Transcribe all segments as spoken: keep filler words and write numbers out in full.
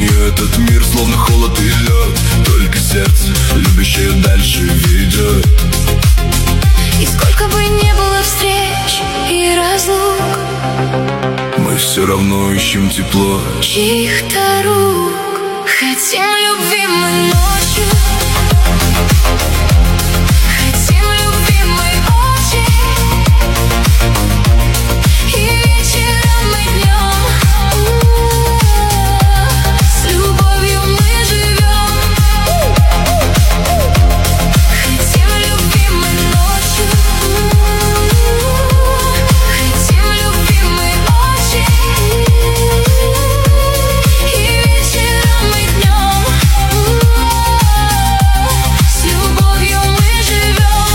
И этот мир словно холод и лед, только сердце, любящее дальше ведет. И сколько бы ни было встреч и разлук, мы все равно ищем тепло чьих-то рук. Хотим любви мы ночью, хотим любви мы очень, и вечером и днем. С любовью мы живем. Хотим любви мы ночью, хотим любви мы очень, и вечером и днем. С любовью мы живем.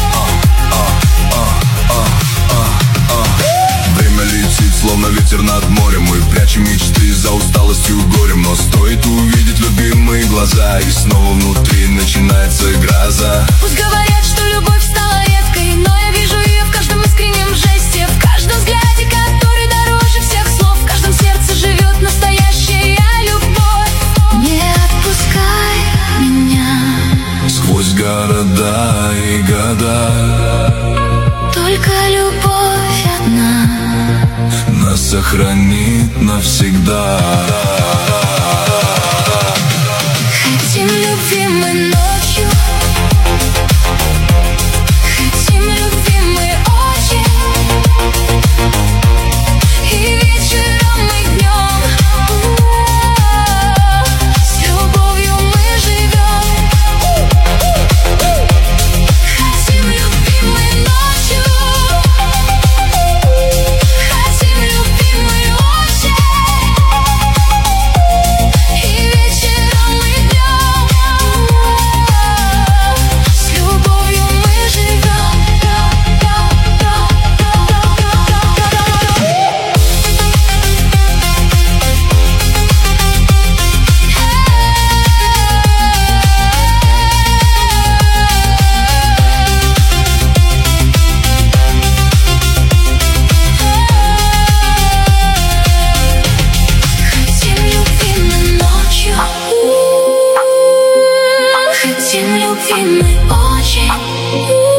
Время летит, словно ветер над морем. Мы прячем мечты за усталостью и горем. Но стоит увидеть любимые глаза, и снова внутри начинается гроза. Пусть говорят, что любовь стала редкой, но я вижу ее в каждом искреннем жесте, в каждом взгляде, который дороже всех слов. В каждом сердце живет настоящая любовь. Не отпускай меня Сквозь города и года только любовь одна нас сохранит навсегда. Хотим любви мы ночью, хотим любви мы очень, и вечером и днем. С любовью мы живем. Хотим любви мы ночью, хотим любви мы очень, и вечером и днем. С любовью мы живем. Хотим любви мы ночью, хотим любви мы очень.